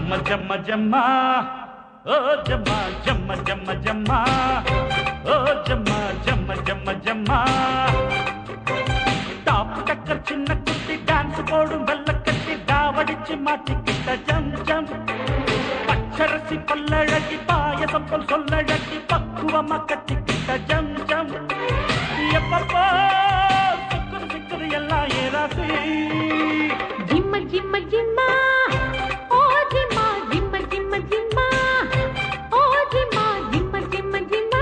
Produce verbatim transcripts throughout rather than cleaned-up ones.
ஜம்ம ஜம்ம ஜம்மா ஓ ஜம்மா ஜம்ம ஜம்ம ஜம்மா ஓ ஜம்மா ஜம்ம ஜம்ம ஜம்மா டாப் டக்கர் சின்ன குட்டி டான்ஸ் போடும் வெள்ள கட்டி தாவடிச்சு மாட்டிக்கிட்ட ஜம் ஜம் பச்சரசி பல்லழகி பாயசம் போல் சொல்லழகி பக்குவமா கட்டிக்கிட்ட ஜம் ஜம் எப்பப்போ சிக்குது சிக்குது எல்லாம் ஏராசி ஜிம்ம ஜிம்ம ஜிம்மா ஓ ஜிம்மா ஜிம்ம ஜிம்ம ஜிம்மா ஓ ஜிம்மா ஜிம்ம ஜிம்ம ஜிம்மா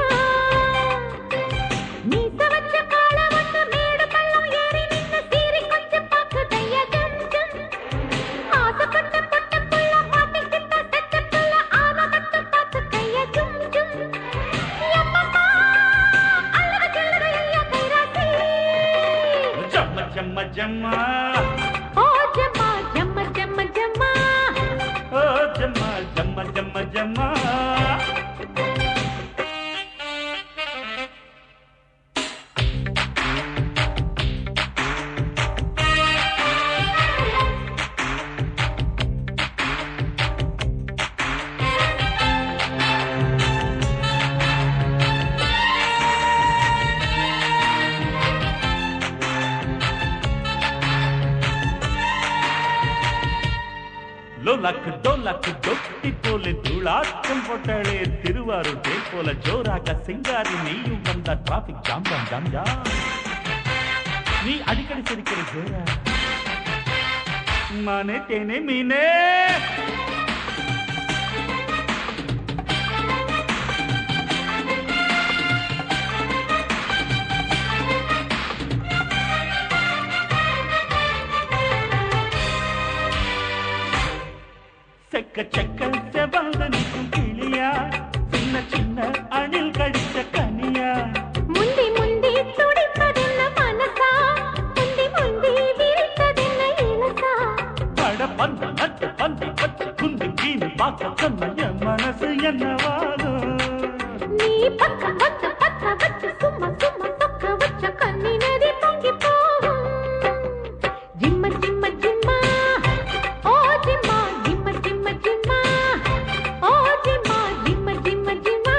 நீ சவச்ச கால வந்து மேடு பள்ளம் ஏறி நின்னு சீறி கொஞ்சம் பாக்குதைய ஜம் ஜம் ஆசைப்பட்ட பொட்ட புள்ள மாட்டிக்கிட்ட செத்த புள்ள ஆன மட்டும் பார்த்து கைய ஜும் ஜும் எப்பப்பா அழகு சில்லறை ஐயா கைராசி ஜம்ம ஜம்ம ஜம்மா ஓ ஜம்மா ஜம்ம ஜம்ம ஜம்மா ஓ ஜம்மா ஜம்ம ஜம்ம ஜம்மா லோலாக்கு டோலாக்கு தொட்டி போல தூளாட்டம் போட்டாளே திருவாரூர் தேர் போல ஜோராக சிங்காரி நீயும் வந்த டிராபிக் ஜாம் ஜாம் ஜாம் ஜா நீ அடிக்கடி சிரிக்கிற ஜோரா மானே தேனே மீனே செக்க செக்க செவந்து நிற்கும் கிளியா சின்ன சின்ன அணில் கடித்த கனியா முந்தி முந்தி துடிப்பதென்ன மனசா முந்தி முந்தி விரித்ததென்ன இலசா பட பந்த நட்டு பந்தி பச்சை குந்தி கீழ் பார்க்க சொன்ன என் மனசு என்னவாகும் நீ பக்கம் வந்து பத்த வச்சு சும்மா சும்மா சொக்க வச்ச கண்ணி நதி பொங்கி போகும் ஜிம்ம ஜிம்ம ஜிம்மா ஓ ஜிம்மா ஜிம்ம ஜிம்ம ஜிம்மா ஓ ஜிம்மா ஜிம்ம ஜிம்ம ஜிம்மா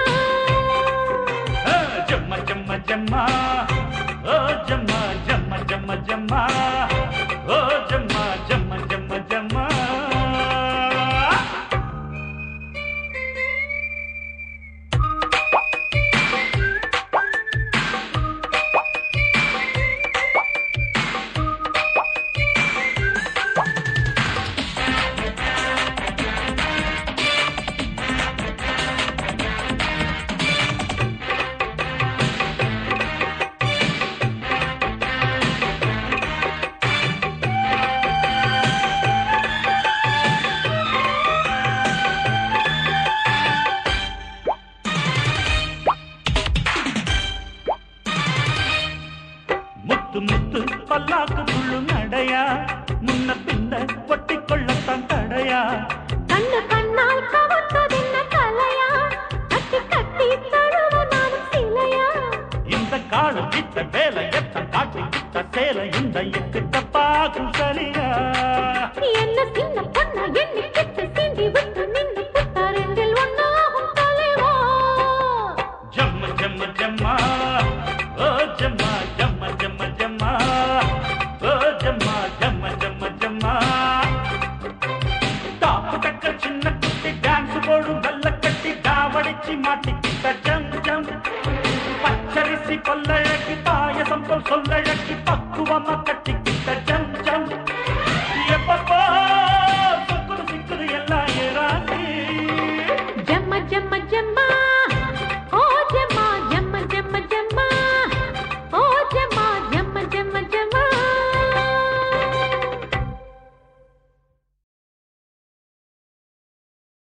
ஜம்ம ஜம்ம ஜம்மா ஓ ஜம்மா ஜம்ம ஜம்ம ஜம்மா ஓ ஜம்மா ஜம்ம ஜம்ம ஜம்மா முத்து முத்து பல்லாக்கு புள்ளு நடையா முன்ன பின்ன ஒட்டி கொள்ளத்தான் தடையா கண்ணு கண்ணால் கவர்ந்ததென்ன கலையா கட்டி கட்டி தழுவ நானும் சிலையா இந்த காடு கிட்ட வேலை எத்த காட்டி கிட்ட சேலை இந்த எக்கிட்ட பாகும் சரியா என்ன சின்ன பொண்ணா எண்ணி கிட்ட சீண்டி விட்டு நின்று புட்ட ரெண்டில் ஒன்னாகும் தலைவா ஜம்ம ஜம்ம ஜம்மா ஓ ஜம்மா ஜம்ம ஜம்ம ஜம்மா ஓ ஜம்மா ஜம்ம ஜம்ம ஜம்மா டாப்பு டக்கர் சின்ன குட்டி டான்ஸ் போடும் வெள்ள கட்டி தாவடிச்சு மாட்டிக்கிட்ட ஜம் ஜம் பச்சரிசி கொல்லழகி பாயசம் போல் சொல்லழகி பக்குவமா கட்டிக்கிட்ட